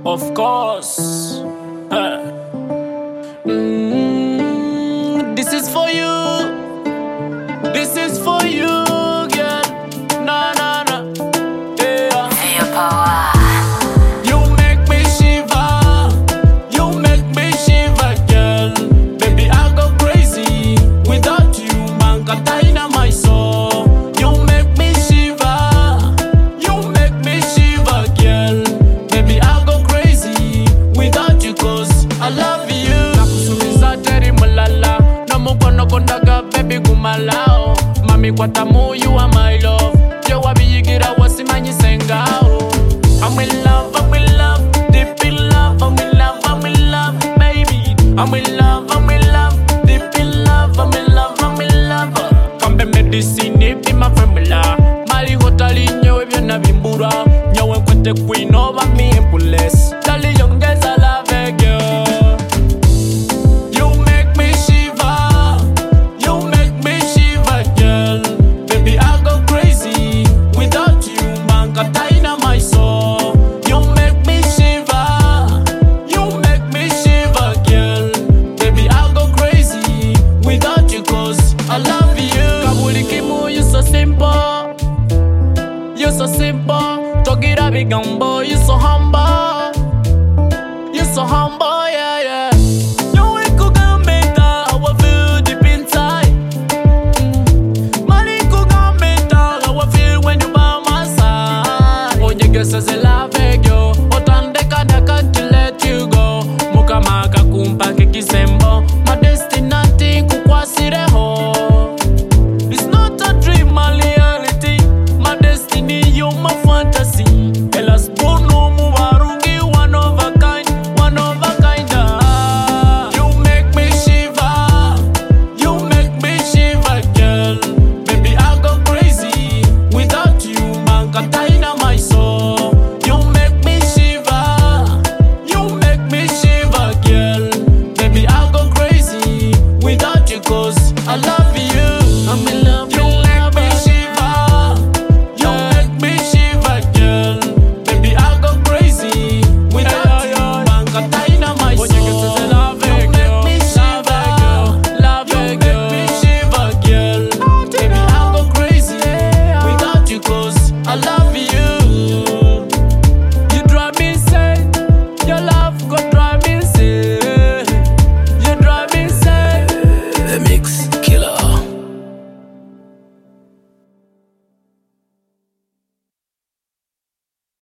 Of course. This is for you. This is for you, girl. Nah, nah, nah. Yeah. Feel power. You make me shiver. You make me shiver, girl. Baby, I go crazy. Without you, man, got in my soul. You make me shiver. You make me shiver, girl. Baby, I go crazy. Without you, cause I love you. Nakusumiza teri mulala. Namukono kondaga, baby, gumalao. Mami kwatamu, you are my love. Yo wabiyigira wasimanyi sengao. I'm in love, I'm in love, deep in love, I'm in love, I'm in love, baby. I'm in love, I'm in love, deep in love, I'm in love, I'm in love. Kambe medicine be my formula. Mali hotali nyewe vyona vimbura. Nyewe kwete queen over me impulse. Dali yongeza love girl. You make me shiver. You make me shiver, girl. Baby, I go crazy. Without you, man, got my soul. You make me shiver. You make me shiver, girl. Baby, I go crazy. Without you, cause I love you. Kabuli Kimu, you so simple. You so simple. Togira Bigambo, you so humble. You so humble, yeah, yeah. You ain't gonna make that how I feel deep inside. Money gonna make that how I feel when you by my side. Oh, you guess as a love, yo. Otande kada